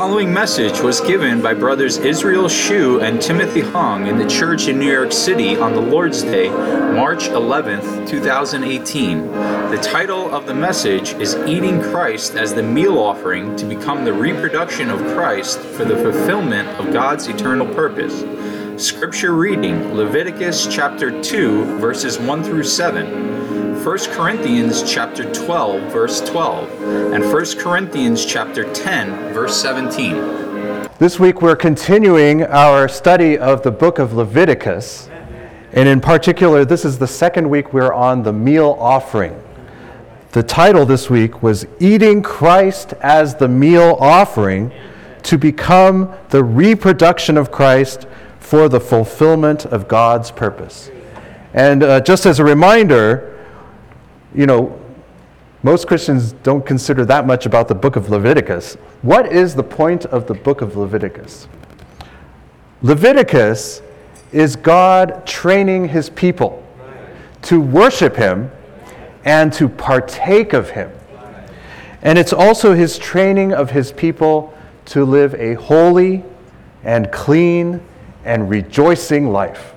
following message was given by brothers Israel Shu and Timothy Hong in the church in New York City on the Lord's Day, March 11th, 2018. The title of the message is Eating Christ as the Meal Offering to Become the Reproduction of Christ for the Fulfillment of God's Eternal Purpose. Scripture reading, Leviticus chapter 2, verses 1 through 7. 1 Corinthians chapter 12, verse 12, and 1 Corinthians chapter 10, verse 17. This week we're continuing our study of the book of Leviticus, and in particular, this is the second week we're on the meal offering. The title this week was Eating Christ as the Meal Offering to Become the Reproduction of Christ for the Fulfillment of God's Purpose. And just as a reminder, most Christians don't consider that much about the book of Leviticus. What is the point of the book of Leviticus? Leviticus is God training his people to worship him and to partake of him. And it's also his training of his people to live a holy and clean and rejoicing life.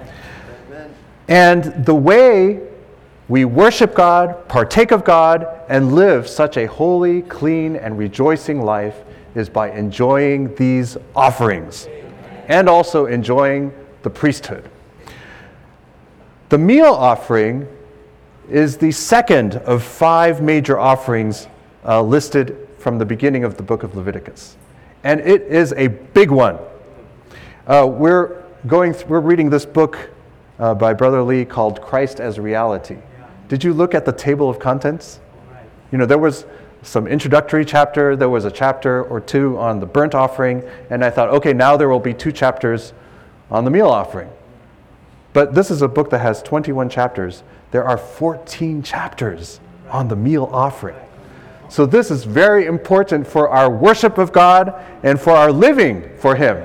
And the way we worship God, partake of God, and live such a holy, clean, and rejoicing life is by enjoying these offerings and also enjoying the priesthood. The meal offering is the second of 5 major offerings listed from the beginning of the book of Leviticus. And it is a big one. We're reading this book by Brother Lee called Christ as Reality. Did you look at the table of contents? There was some introductory chapter, there was a chapter or 2 on the burnt offering, and I thought, okay, now there will be 2 chapters on the meal offering. But this is a book that has 21 chapters. There are 14 chapters on the meal offering. So this is very important for our worship of God and for our living for him.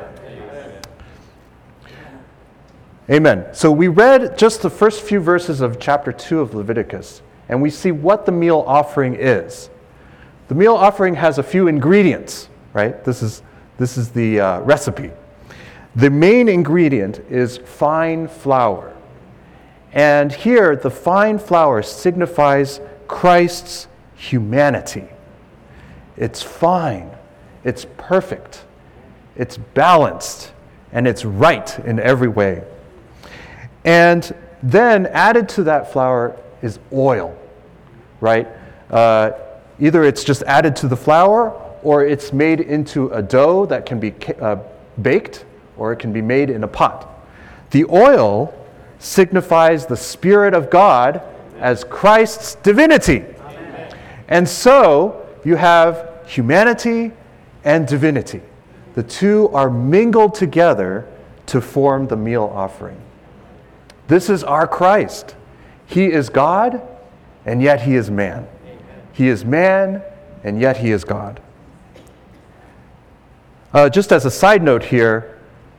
Amen. So we read just the first few verses of chapter 2 of Leviticus, and we see what the meal offering is. The meal offering has a few ingredients, right? This is the recipe. The main ingredient is fine flour. And here, the fine flour signifies Christ's humanity. It's fine, it's perfect, it's balanced, and it's right in every way. And then added to that flour is oil, right? Either it's just added to the flour, or it's made into a dough that can be baked, or it can be made in a pot. The oil signifies the Spirit of God as Christ's divinity. Amen. And so you have humanity and divinity. The two are mingled together to form the meal offering. This is our Christ. He is God, and yet he is man. He is man, and yet he is God. Just as a side note here,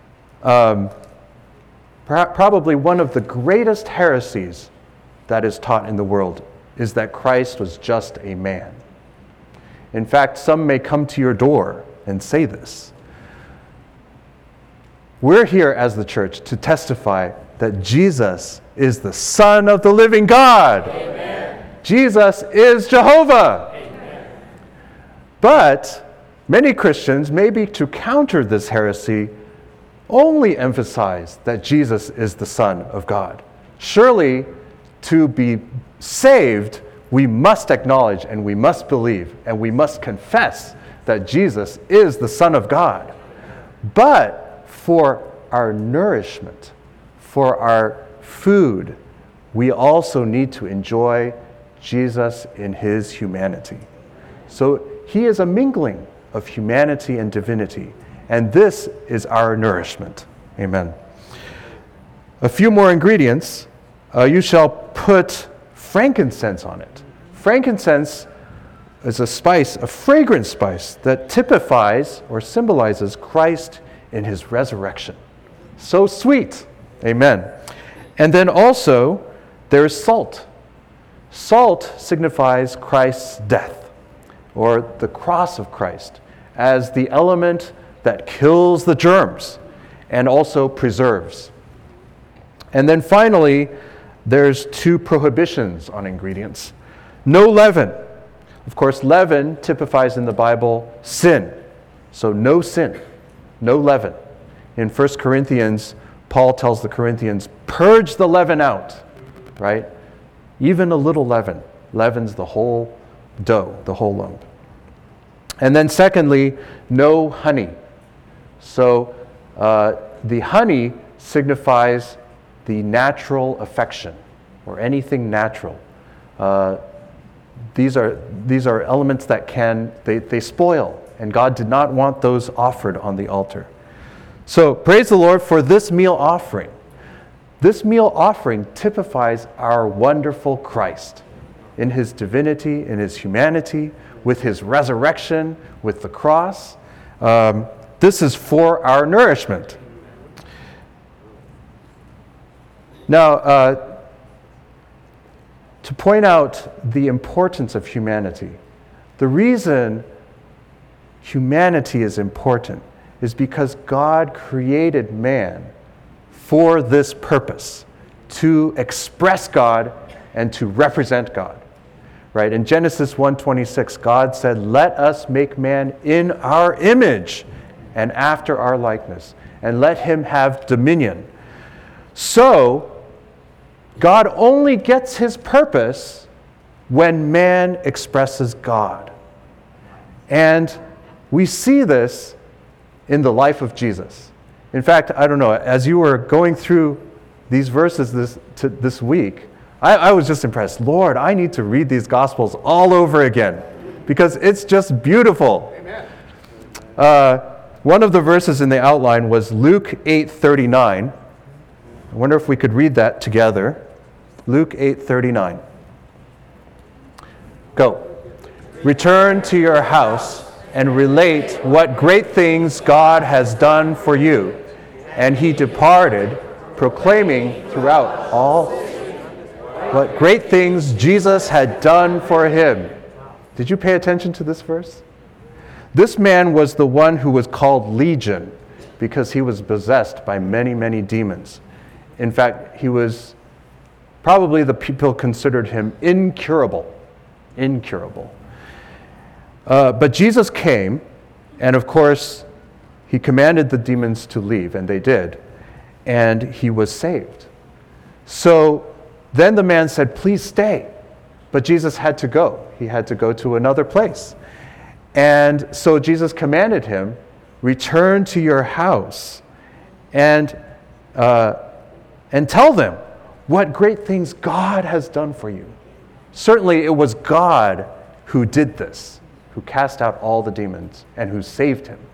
probably one of the greatest heresies that is taught in the world is that Christ was just a man. In fact, some may come to your door and say this. We're here as the church to testify that Jesus is the Son of the living God. Amen. Jesus is Jehovah. Amen. But many Christians, maybe to counter this heresy, only emphasize that Jesus is the Son of God. Surely, to be saved, we must acknowledge and we must believe and we must confess that Jesus is the Son of God. But for our nourishment, for our food, we also need to enjoy Jesus in his humanity. So he is a mingling of humanity and divinity, and this is our nourishment. Amen. A few more ingredients. You shall put frankincense on it. Frankincense is a spice, a fragrant spice that typifies or symbolizes Christ in his resurrection. So sweet. Amen. And then also, there is salt. Salt signifies Christ's death, or the cross of Christ, as the element that kills the germs and also preserves. And then finally, there's 2 prohibitions on ingredients. No leaven. Of course, leaven typifies in the Bible sin. So no sin, no leaven. In 1 Corinthians, Paul tells the Corinthians, purge the leaven out, right? Even a little leaven leavens the whole dough, the whole lump. And then secondly, no honey. So the honey signifies the natural affection, or anything natural. These are elements that they spoil, and God did not want those offered on the altar. So praise the Lord for this meal offering. This meal offering typifies our wonderful Christ in his divinity, in his humanity, with his resurrection, with the cross. This is for our nourishment. Now, to point out the importance of humanity, the reason humanity is important is because God created man for this purpose, to express God and to represent God. Right? In Genesis 1:26, God said, "Let us make man in our image and after our likeness, and let him have dominion." So, God only gets his purpose when man expresses God. And we see this in the life of Jesus. In fact, I don't know, as you were going through these verses this week, I was just impressed. Lord, I need to read these Gospels all over again because it's just beautiful. Amen. One of the verses in the outline was Luke 8:39. I wonder if we could read that together. Luke 8:39. Go. Return to your house and relate what great things God has done for you. And he departed, proclaiming throughout all what great things Jesus had done for him. Did you pay attention to this verse? This man was the one who was called Legion because he was possessed by many, many demons. In fact, he was probably the people considered him incurable. But Jesus came, and of course, he commanded the demons to leave, and they did, and he was saved. So then the man said, "Please stay." But Jesus had to go. He had to go to another place. And so Jesus commanded him, "Return to your house and tell them what great things God has done for you." Certainly it was God who did this, who cast out all the demons and who saved him.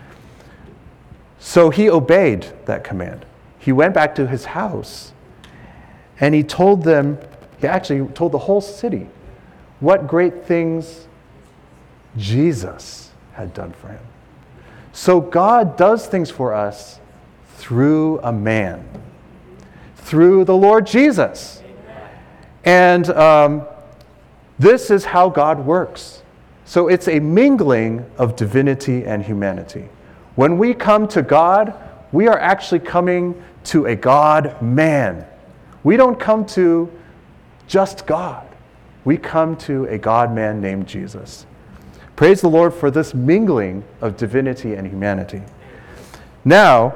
So he obeyed that command. He went back to his house and he told them, he actually told the whole city what great things Jesus had done for him. So God does things for us through a man, through the Lord Jesus. And this is how God works. So it's a mingling of divinity and humanity. When we come to God, we are actually coming to a God-man. We don't come to just God. We come to a God-man named Jesus. Praise the Lord for this mingling of divinity and humanity. Now,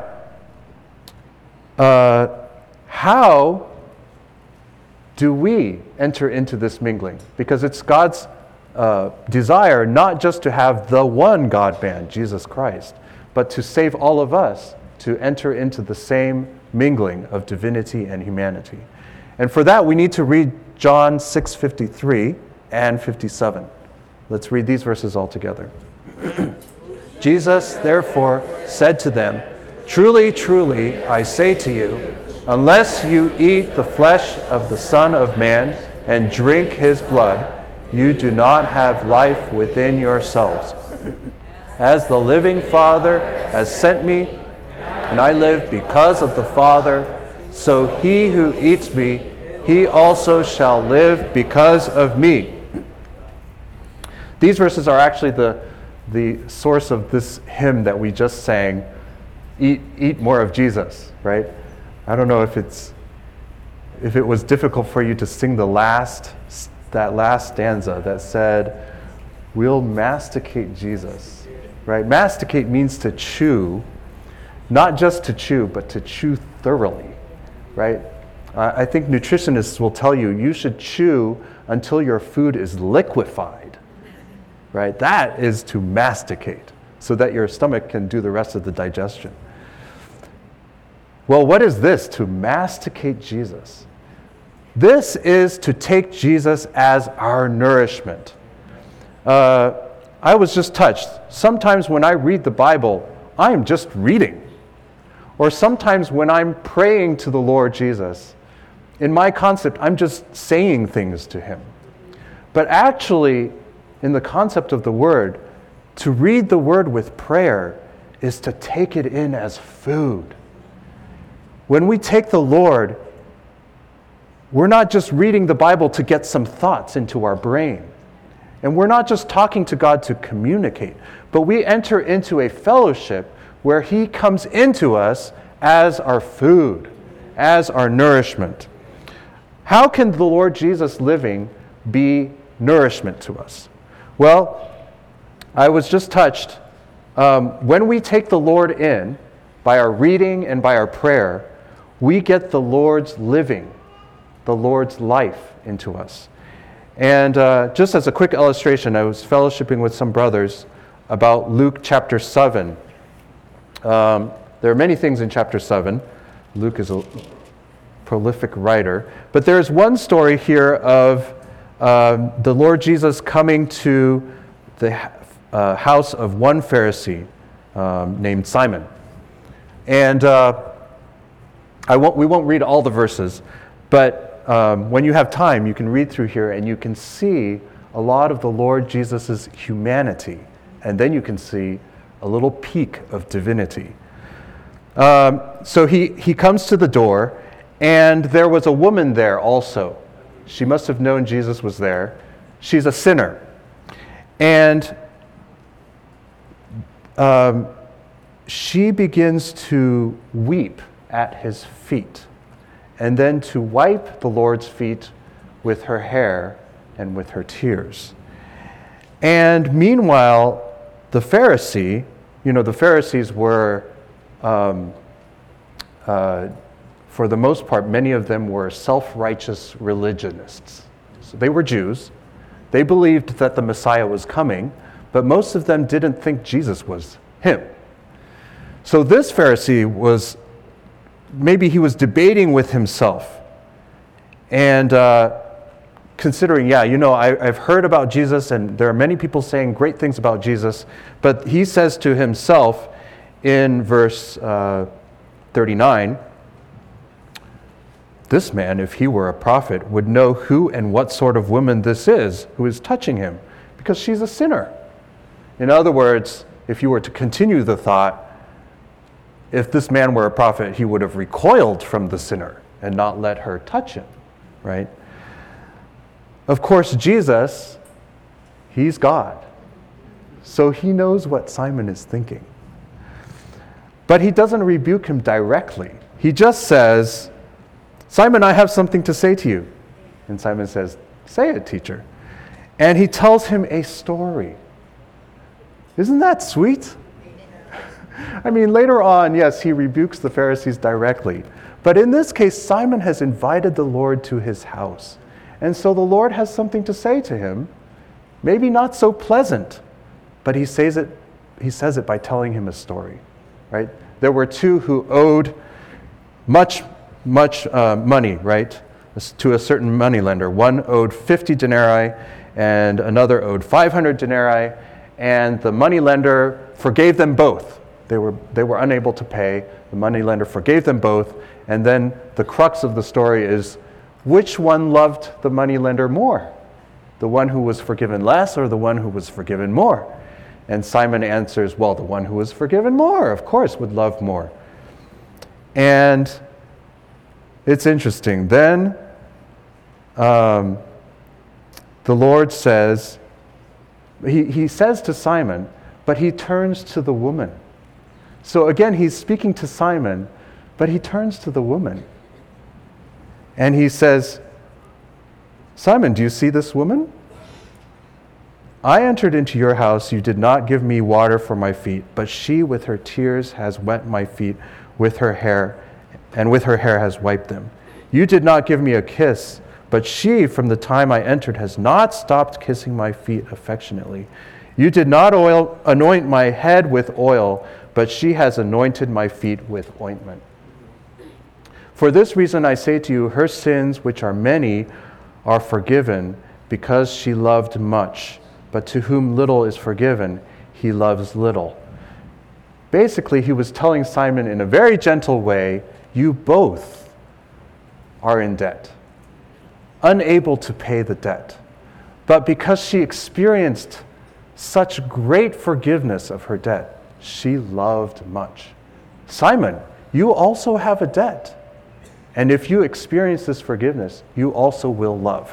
how do we enter into this mingling? Because it's God's desire not just to have the one God-man, Jesus Christ, but to save all of us to enter into the same mingling of divinity and humanity. And for that, we need to read John 6:53 and 57. Let's read these verses all together. Jesus, therefore, said to them, "Truly, truly, I say to you, unless you eat the flesh of the Son of Man and drink his blood, you do not have life within yourselves. As the living Father has sent me, and I live because of the Father, so he who eats me, he also shall live because of me." These verses are actually the source of this hymn that we just sang, Eat More of Jesus, right? I don't know if it was difficult for you to sing that last stanza that said, we'll masticate Jesus, right? Masticate means to chew, not just to chew, but to chew thoroughly, right? I think nutritionists will tell you, you should chew until your food is liquefied, right? That is to masticate, so that your stomach can do the rest of the digestion. Well, what is this, to masticate Jesus? This is to take Jesus as our nourishment. I was just touched. Sometimes when I read the Bible, I'm just reading. Or sometimes when I'm praying to the Lord Jesus, in my concept, I'm just saying things to him. But actually, in the concept of the word, to read the word with prayer is to take it in as food. When we take the Lord, we're not just reading the Bible to get some thoughts into our brain. And we're not just talking to God to communicate, but we enter into a fellowship where he comes into us as our food, as our nourishment. How can the Lord Jesus living be nourishment to us? Well, I was just touched. When we take the Lord in, by our reading and by our prayer, we get the Lord's living, the Lord's life into us. And just as a quick illustration, I was fellowshipping with some brothers about Luke chapter 7. There are many things in chapter 7. Luke is a prolific writer. But there's one story here of the Lord Jesus coming to the house of one Pharisee named Simon. And we won't read all the verses, but when you have time, you can read through here and you can see a lot of the Lord Jesus' humanity. And then you can see a little peek of divinity. So he comes to the door, and there was a woman there also. She must have known Jesus was there. She's a sinner. And she begins to weep at his feet, and then to wipe the Lord's feet with her hair and with her tears. And meanwhile, the Pharisee, the Pharisees were, for the most part, many of them were self-righteous religionists. So they were Jews. They believed that the Messiah was coming, but most of them didn't think Jesus was him. So this Pharisee maybe he was debating with himself and considering, I've heard about Jesus, and there are many people saying great things about Jesus, but he says to himself in verse 39, this man, if he were a prophet, would know who and what sort of woman this is who is touching him, because she's a sinner. In other words, if you were to continue the thought, if this man were a prophet, he would have recoiled from the sinner and not let her touch him, right? Of course, Jesus, he's God. So he knows what Simon is thinking. But he doesn't rebuke him directly. He just says, Simon, I have something to say to you. And Simon says, say it, teacher. And he tells him a story. Isn't that sweet? I mean, later on, yes, he rebukes the Pharisees directly. But in this case, Simon has invited the Lord to his house. And so the Lord has something to say to him, maybe not so pleasant, but he says it by telling him a story, right? There were two who owed much money, right, to a certain moneylender. One owed 50 denarii and another owed 500 denarii, and the moneylender forgave them both. They were unable to pay. The moneylender forgave them both, and then the crux of the story is, which one loved the moneylender more? The one who was forgiven less or the one who was forgiven more? And Simon answers, well, the one who was forgiven more, of course, would love more. And it's interesting. Then the Lord says, he says to Simon, but he turns to the woman. So again, he's speaking to Simon, but he turns to the woman. And he says, Simon, do you see this woman? I entered into your house. You did not give me water for my feet, but she with her tears has wet my feet with her hair, and with her hair has wiped them. You did not give me a kiss, but she from the time I entered has not stopped kissing my feet affectionately. You did not anoint my head with oil, but she has anointed my feet with ointment. For this reason I say to you, her sins, which are many, are forgiven, because she loved much. But to whom little is forgiven, he loves little. Basically, he was telling Simon in a very gentle way, you both are in debt, unable to pay the debt. But because she experienced such great forgiveness of her debt, she loved much. Simon, you also have a debt. And if you experience this forgiveness, you also will love.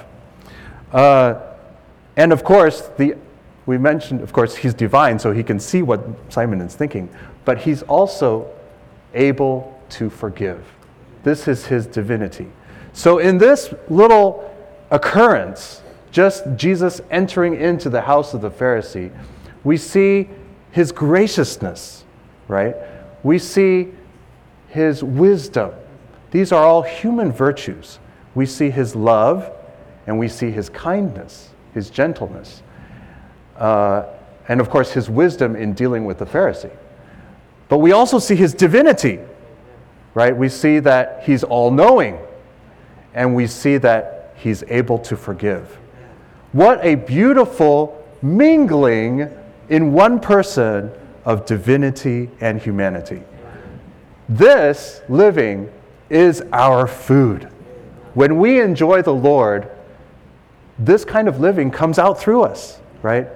And of course, we mentioned, of course, he's divine, so he can see what Simon is thinking. But he's also able to forgive. This is his divinity. So in this little occurrence, just Jesus entering into the house of the Pharisee, we see his graciousness, right? We see his wisdom. These are all human virtues. We see his love, and we see his kindness, his gentleness, and of course his wisdom in dealing with the Pharisee. But we also see his divinity, right? We see that he's all-knowing, and we see that he's able to forgive. What a beautiful mingling in one person of divinity and humanity. This living is our food. When we enjoy the Lord, this kind of living comes out through us, right?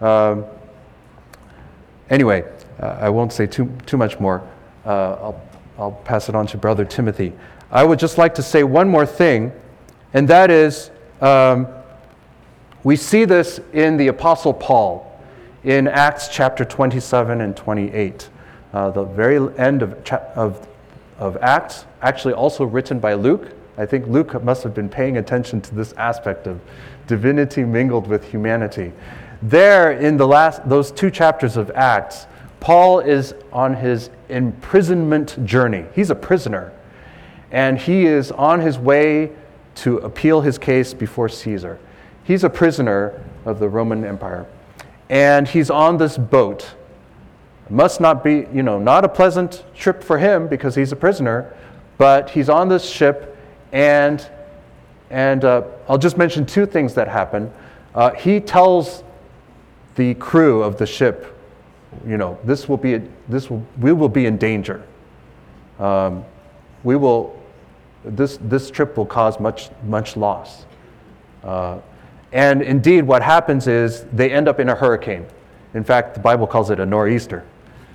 Anyway, I won't say too much more. I'll pass it on to Brother Timothy. I would just like to say one more thing, and that is, we see this in the Apostle Paul in Acts chapter 27 and 28. The very end of Acts, actually also written by Luke. I think Luke must have been paying attention to this aspect of divinity mingled with humanity. There, in those 2 chapters of Acts, Paul is on his imprisonment journey. He's a prisoner, and he is on his way to appeal his case before Caesar. He's a prisoner of the Roman Empire, and he's on this boat. It must not be, not a pleasant trip for him because he's a prisoner, but he's on this ship, and I'll just mention 2 things that happen. He tells the crew of the ship, we will be in danger. This trip will cause much loss. And indeed, what happens is they end up in a hurricane. In fact, the Bible calls it a nor'easter.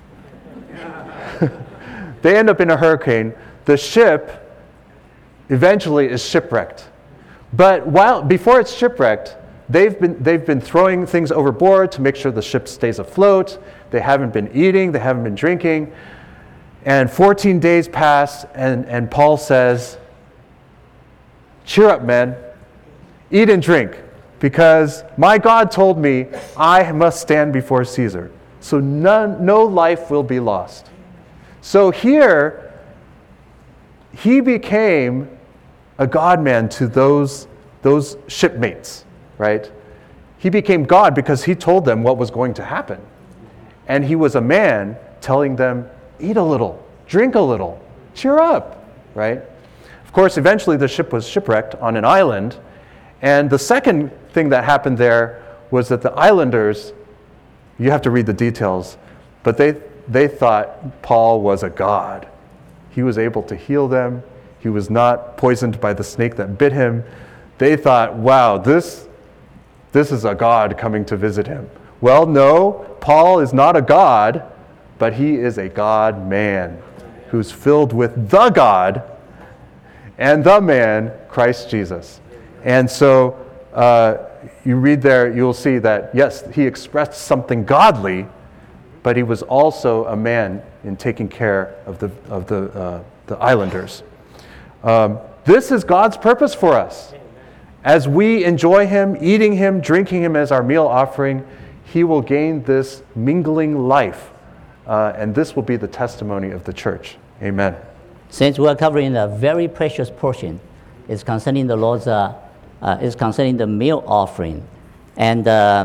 They end up in a hurricane. The ship eventually is shipwrecked. But before it's shipwrecked, they've been throwing things overboard to make sure the ship stays afloat. They haven't been eating, they haven't been drinking. And 14 days pass, and Paul says, cheer up, men. Eat and drink, because my God told me I must stand before Caesar. So no life will be lost. So here, he became a God-man to those shipmates, right? He became God because he told them what was going to happen. And he was a man telling them, eat a little, drink a little, cheer up, right? Of course, eventually the ship was shipwrecked on an island. And the second thing that happened there was that the islanders, you have to read the details, but they thought Paul was a god. He was able to heal them. He was not poisoned by the snake that bit him. They thought, wow, this is a god coming to visit him. Well, no, Paul is not a god, but he is a God-man who's filled with the God and the man, Christ Jesus. And so you read there, you'll see that, yes, he expressed something godly, but he was also a man in taking care of the islanders. This is God's purpose for us. As we enjoy him, eating him, drinking him as our meal offering, he will gain this mingling life. And this will be the testimony of the church. Amen. Since we are covering a very precious portion, it's concerning the Lord's, it's concerning the meal offering. And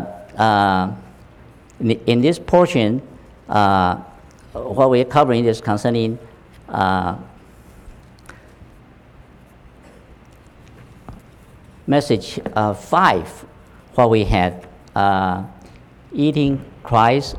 in this portion, what we are covering is concerning message 5, what we had, eating Christ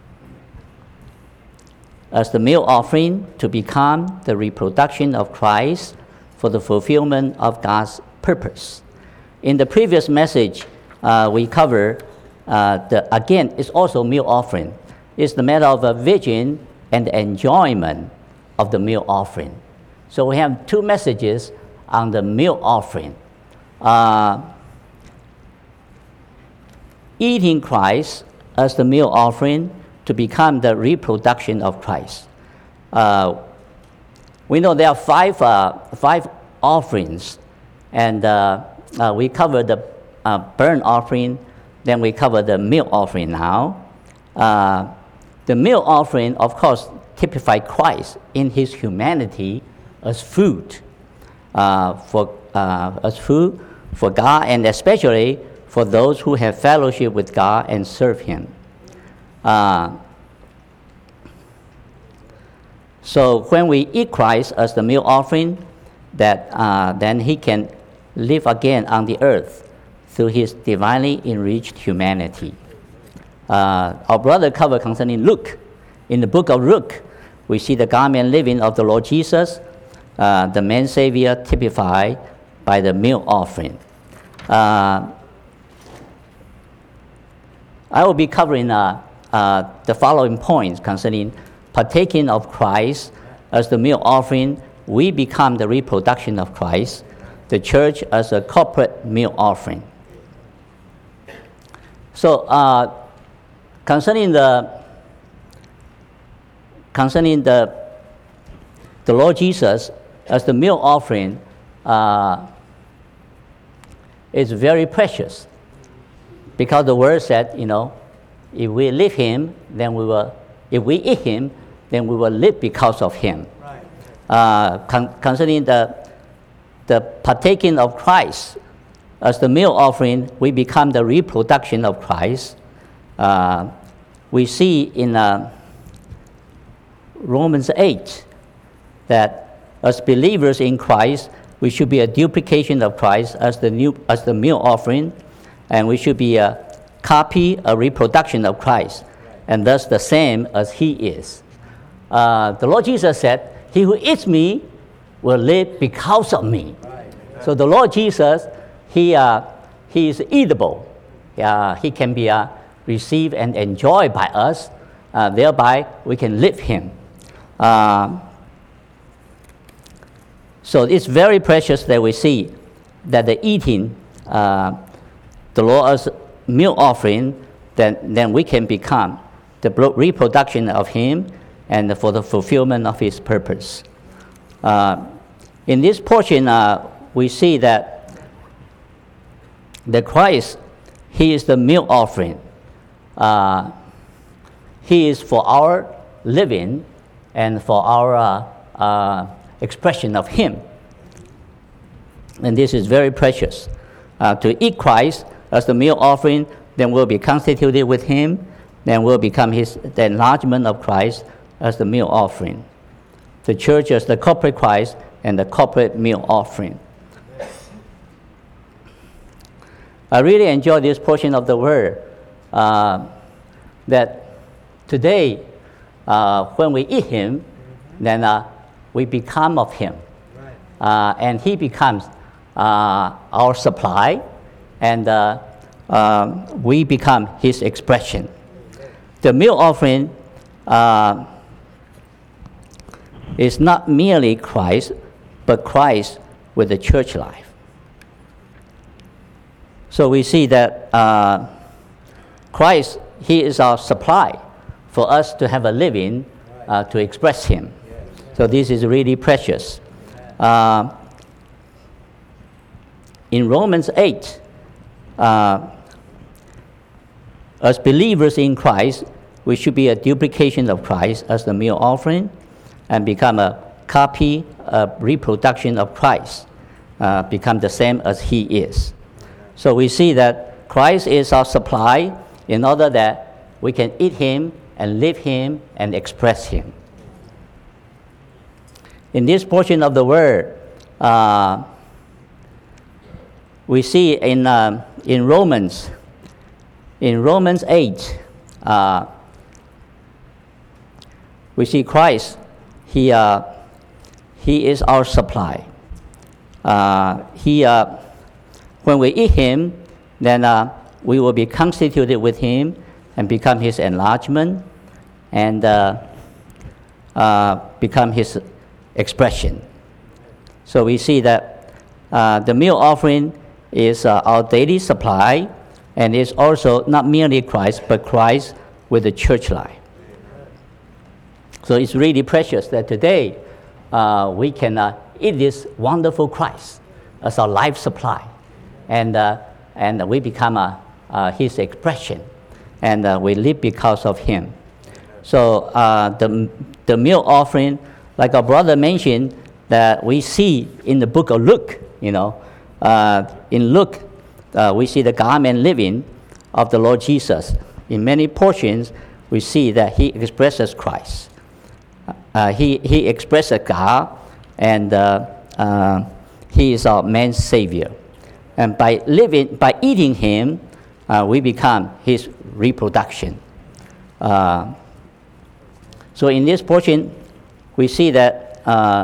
as the meal offering to become the reproduction of Christ for the fulfillment of God's purpose. In the previous message, we covered, again, it's also meal offering. It's the matter of a vision and enjoyment of the meal offering. So we have 2 messages on the meal offering. Eating Christ as the meal offering to become the reproduction of Christ. We know there are 5 offerings, and we covered the burnt offering, then we cover the meal offering now. The meal offering, of course, typified Christ in his humanity as food, for God, and especially for those who have fellowship with God and serve him. So when we eat Christ as the meal offering, that then he can live again on the earth through his divinely enriched humanity. Our brother covered concerning Luke. In the book of Luke, we see the God-man living of the Lord Jesus, the man Savior typified by the meal offering. I will be covering the following points concerning partaking of Christ as the meal offering. We become the reproduction of Christ, the church as a corporate meal offering. So concerning the Lord Jesus as the meal offering, is very precious, because the word said, if we live him, then we will. If we eat him, then we will live because of him. Right. Concerning the partaking of Christ as the meal offering, we become the reproduction of Christ. We see in Romans 8 that as believers in Christ, we should be a duplication of Christ as the meal offering, and we should be a copy, a reproduction of Christ, and thus the same as he is. The Lord Jesus said, "He who eats me will live because of me." So the Lord Jesus, he is eatable. He can be received and enjoyed by us. Thereby, we can live him. So it's very precious that we see that the eating the Lord as meal offering, then we can become the reproduction of him and for the fulfillment of his purpose. In this portion, we see that the Christ, he is the meal offering. He is for our living and for our expression of him. And this is very precious. To eat Christ as the meal offering, then we'll be constituted with him, then we'll become the enlargement of Christ as the meal offering. The church as the corporate Christ and the corporate meal offering. I really enjoy this portion of the word, that today, when we eat him, then we become of him. And he becomes our supply, and we become his expression. The meal offering is not merely Christ, but Christ with the church life. So we see that Christ, he is our supply for us to have a living to express Him. So this is really precious. In Romans 8, as believers in Christ, we should be a duplication of Christ as the meal offering and become a copy, a reproduction of Christ, become the same as He is. So we see that Christ is our supply in order that we can eat Him and live Him and express Him. In this portion of the Word, we see in Romans 8, we see Christ. He is our supply. When we eat Him, then we will be constituted with Him and become His enlargement and become His expression. So we see that the meal offering is our daily supply, and is also not merely Christ, but Christ with the church life. So it's really precious that today we can eat this wonderful Christ as our life supply, and we become His expression, and we live because of Him. So the meal offering, like our brother mentioned, that we see in the book of Luke, in Luke, we see the garment living of the Lord Jesus. In many portions, we see that He expresses Christ. He expresses God, and He is our man's Savior. And by eating Him, we become His reproduction. So in this portion, we see that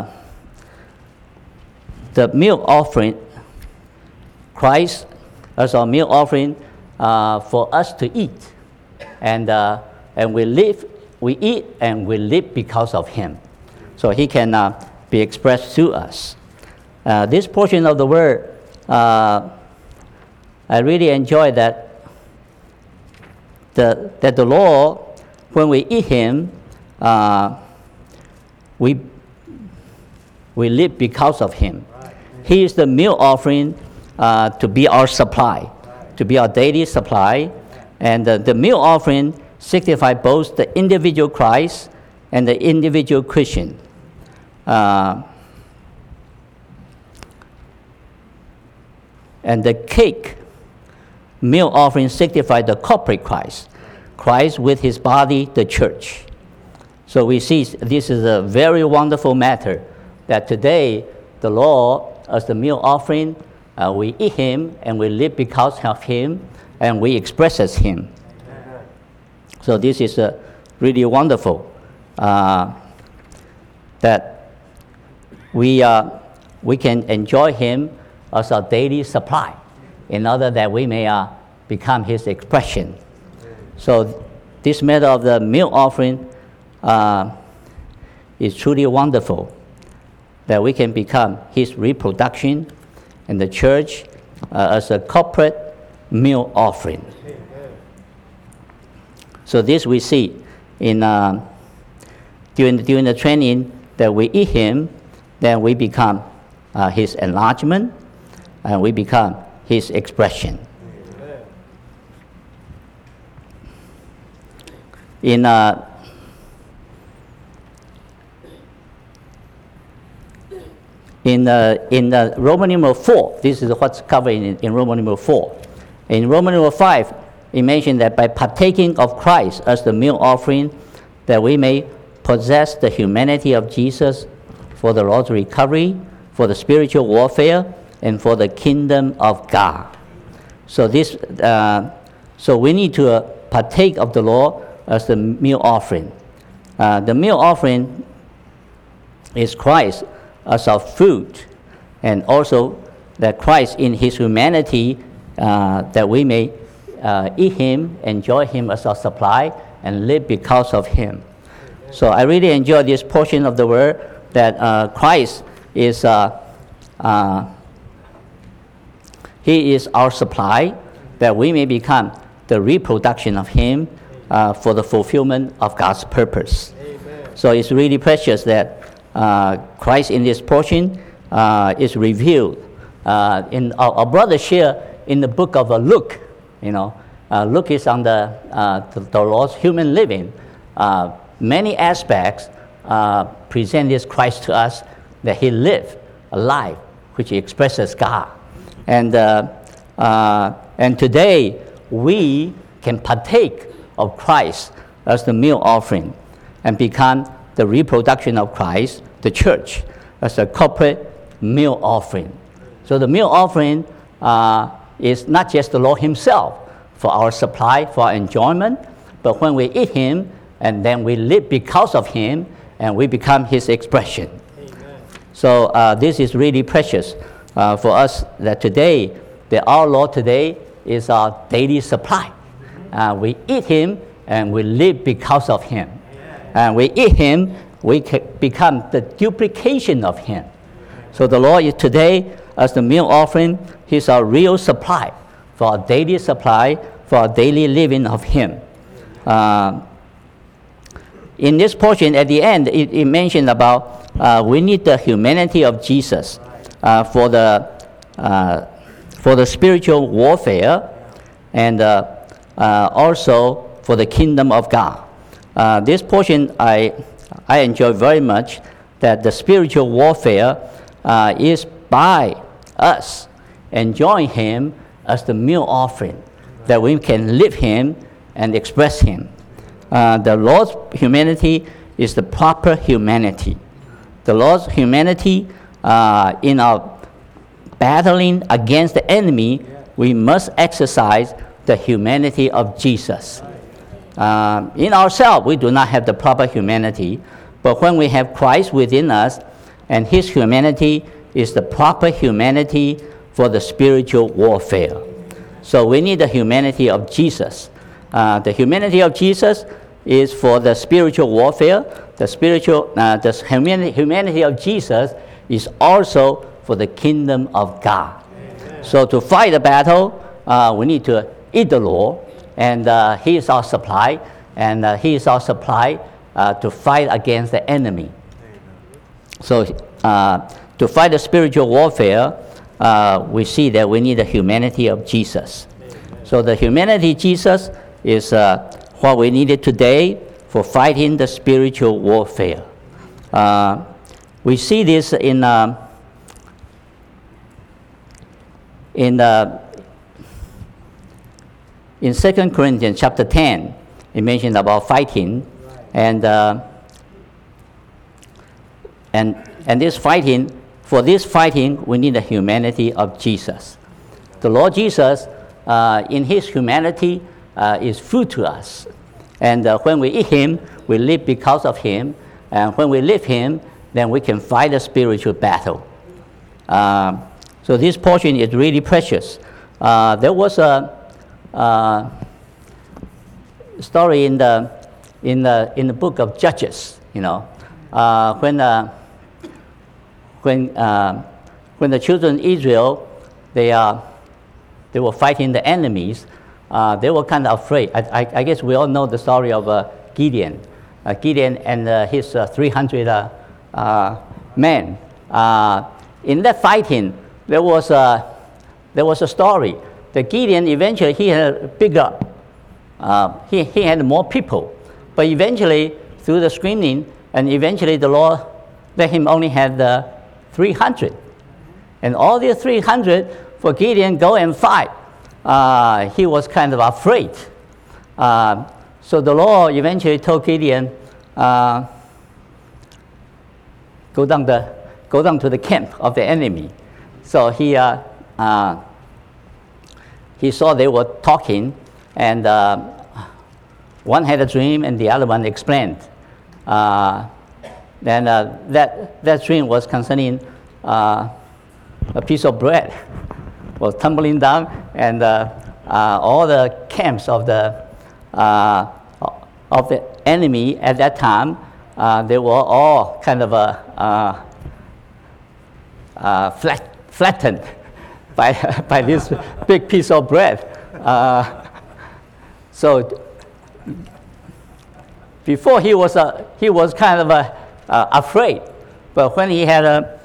the meal offering, Christ as our meal offering for us to eat, and we eat and we live because of Him. So He can be expressed through us. This portion of the Word, I really enjoy that the Lord, when we eat Him, we live because of Him. He is the meal offering to be our supply, to be our daily supply. And the meal offering signifies both the individual Christ and the individual Christian. And the cake meal offering signifies the corporate Christ, Christ with His body, the church. So we see this is a very wonderful matter, that today the Lord, as the meal offering, we eat Him and we live because of Him, and we express as Him. Amen. So this is really wonderful, that we can enjoy Him as our daily supply, in order that we may become His expression. So this matter of the meal offering is truly wonderful, that we can become His reproduction in the church as a corporate meal offering. So this we see in during the training, that we eat Him, then we become His enlargement, and we become His expression. In Roman numeral 4, this is what's covered in Roman numeral 4. In Roman numeral 5, it mentioned that by partaking of Christ as the meal offering, that we may possess the humanity of Jesus for the Lord's recovery, for the spiritual warfare, and for the kingdom of God. So so we need to partake of the Lord as the meal offering. The meal offering is Christ as our food, and also that Christ in His humanity, that we may eat Him, enjoy Him as our supply, and live because of Him. So I really enjoy this portion of the Word, that Christ is He is our supply, that we may become the reproduction of Him for the fulfillment of God's purpose. Amen. So it's really precious that Christ in this portion is revealed. In our brother share in the book of Luke, Luke is on the Lord's human living. Many aspects present this Christ to us, that he lived a life which expresses God. And today we can partake of Christ as the meal offering and become the reproduction of Christ, the church, as a corporate meal offering. So the meal offering is not just the Lord himself for our supply, for our enjoyment, but when we eat him, and then we live because of him, and we become his expression. Amen. So this is really precious for us, that today, that our Lord today is our daily supply. We eat him, and we live because of him. And we eat him, we can become the duplication of him. So the Lord is today, as the meal offering, he's our real supply, for our daily supply, for our daily living of him. In this portion, at the end, it mentioned about we need the humanity of Jesus for the spiritual warfare, and also for the kingdom of God. This portion I enjoy very much, that the spiritual warfare is by us enjoying him as the meal offering, that we can live him and express him. The Lord's humanity is the proper humanity. The Lord's humanity in our battling against the enemy, we must exercise the humanity of Jesus. In ourselves, we do not have the proper humanity, but when we have Christ within us, and his humanity is the proper humanity for the spiritual warfare. So we need the humanity of Jesus. The humanity of Jesus is for the spiritual warfare. The humanity of Jesus is also for the kingdom of God. Amen. So to fight the battle, we need to eat the Lord, and he is our supply, and he is our supply to fight against the enemy. So to fight the spiritual warfare, we see that we need the humanity of Jesus. So the humanity of Jesus is what we needed today for fighting the spiritual warfare. We see this in 2 Corinthians chapter 10. It mentioned about fighting, and this fighting. For this fighting, we need the humanity of Jesus. The Lord Jesus, in his humanity, is food to us. And when we eat him, we live because of him. And when we live him, then we can fight a spiritual battle. So this portion is really precious. There was a story in the book of Judges, when the children of Israel, they were fighting the enemies, they were kind of afraid. I guess we all know the story of Gideon. Gideon and his 300 men. In that fighting, there was a story that Gideon eventually he had a bigger, he had more people, but eventually through the screening, and eventually the Lord let him only have 300, and all the 300 for Gideon go and fight. He was kind of afraid. So the Lord eventually told Gideon, go down to the camp of the enemy. So he saw they were talking, and one had a dream and the other one explained. Then that dream was concerning a piece of bread was tumbling down, and all the camps of the enemy at that time, they were all kind of flattened by this big piece of bread. So before he was kind of afraid, but when he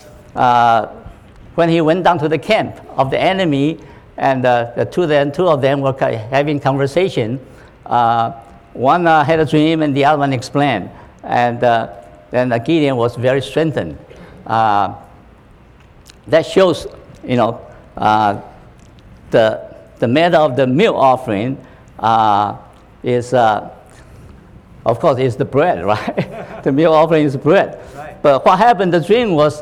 when he went down to the camp of the enemy, and the two of them were having conversation. One had a dream, and the other one explained, and then Gideon was very strengthened. That shows, the matter of the meal offering is, of course, is the bread, right? The meal offering is bread. Right. But what happened? The dream was,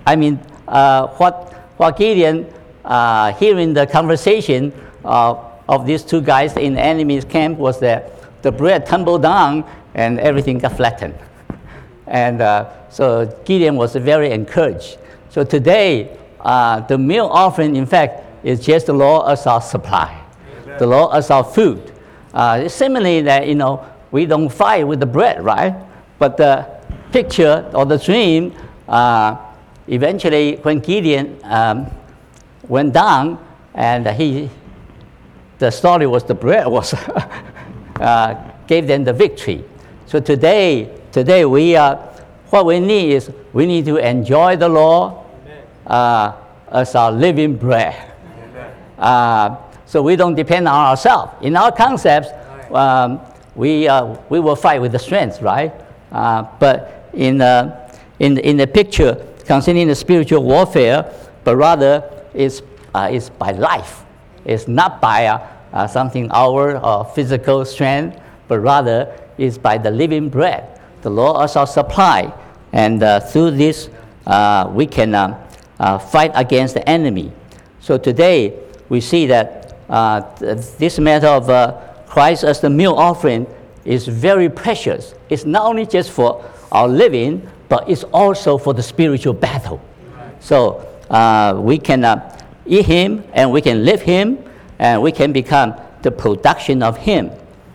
what Gideon, hearing the conversation of these two guys in the enemy's camp, was that the bread tumbled down and everything got flattened. And so Gideon was very encouraged. So today, the meal offering, in fact, is just the Lord as our supply, the Lord as our food. Similarly, that we don't fight with the bread, right? But the picture or the dream, eventually, when Gideon went down, and the story was the bread was gave them the victory. So today what we need is we need to enjoy the Lord as our living bread. So we don't depend on ourselves. In our concepts, we will fight with the strength, right? But in the picture concerning the spiritual warfare, but rather it's by life. It's not by something outward or physical strength, but rather it's by the living bread. The Lord as our supply, and through this we can fight against the enemy. So today we see that this matter of Christ as the meal offering is very precious. It's not only just for our living, but it's also for the spiritual battle. So we can eat Him, and we can live Him, and we can become the production of Him.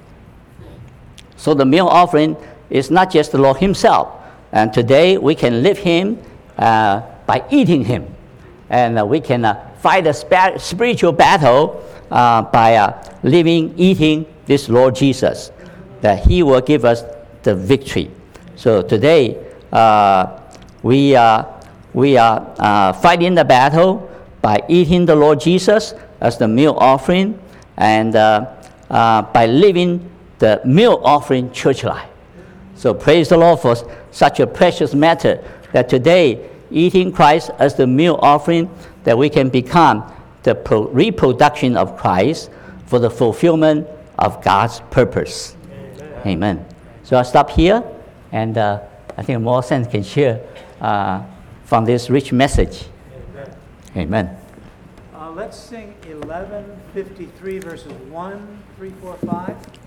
So the meal offering is not just the Lord Himself. And today we can live Him by eating Him. And we can fight a spiritual battle by eating this Lord Jesus, that He will give us the victory. So today we are fighting the battle by eating the Lord Jesus as the meal offering, and by living the meal offering church life. So praise the Lord for such a precious matter, that today, eating Christ as the meal offering, that we can become the reproduction of Christ for the fulfillment of God's purpose. Amen. So I'll stop here, and I think more sense can share from this rich message. Amen. Let's sing 1153 verses 1, 3, 4, 5.